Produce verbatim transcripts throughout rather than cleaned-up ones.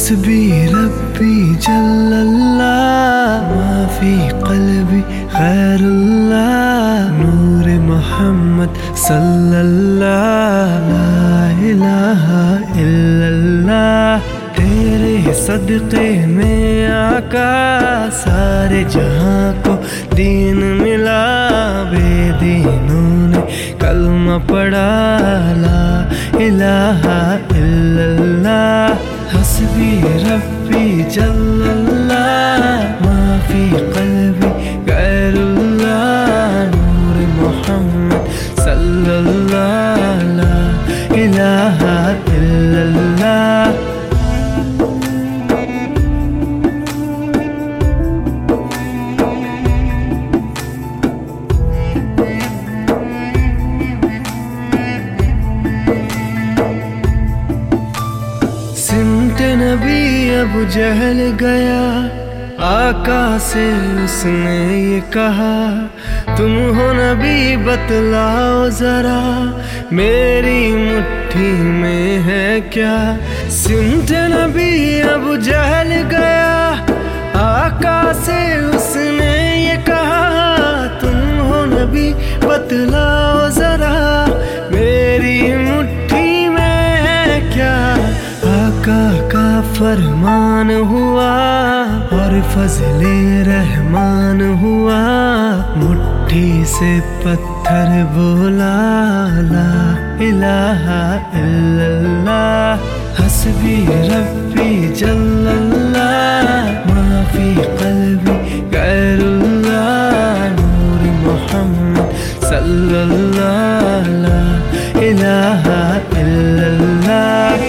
हस्बी रब्बी जल्लल्लाह माफी क़ल्बी ग़ैरुल्लाह नूर मोहम्मद सल्लल्लाह ला इलाहा इल्लल्लाह। तेरे सदक़े में आका सारे जहां को दीन मिला, बेदीनों ने कलमा पढ़ा ला इलाहा इल्लल्लाह। हस्बी रब्बी जल्लल्लाह माफी क़ल्बी ग़ैरुल्लाह नूर मोहम्मद सल्लल्लाह ला इलाहा इल्लल्लाह। सिमटे नबी अबू जहल गया, आका से उसने ये कहा तुम हो नबी बतलाओ जरा मेरी मुट्ठी में है क्या। सिमटे नबी अबू जहल गया, आका से उसने ये कहा तुम हो नबी बतलाओ जरा मेरी मुट्ठी में है क्या। आका का फरमान हुआ और फजले रहमान हुआ, मुट्ठी से पत्थर बोला ला इलाहा इल्लल्लाह। हस्बी रब्बी जल्लल्लाह माफी क़ल्बी ग़ैरुल्लाह नूर मोहम्मद सल्लल्लाह ला इलाहा इल्लल्लाह।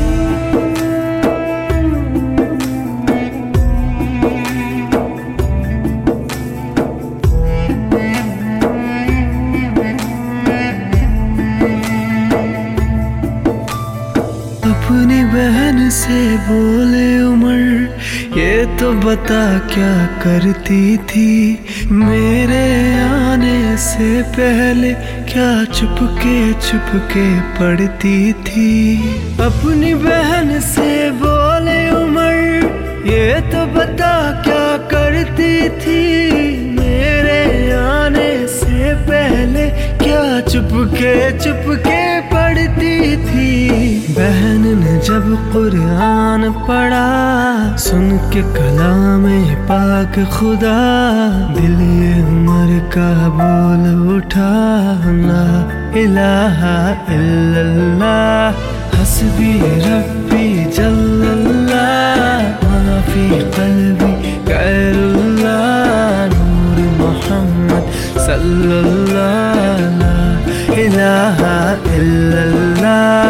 अपनी बहन से बोले उमर ये तो बता क्या करती थी, मेरे आने से पहले क्या चुपके चुपके पढ़ती थी। अपनी बहन से बोले उमर ये तो बता क्या करती थी, मेरे आने से पहले क्या चुपके चुपके पढ़ती थी। बहन ने जब कुरान पढ़ा सुन के कलाम पाक खुदा, दिल ये उमर का बोल उठा ला इलाहा इल्लल्लाह। हस्बी रब्बी जल्लल्लाह माफी क़ल्बी ग़ैरुल्लाह नूर मोहम्मद सल्लल्लाह ला इलाहा इल्लल्लाह।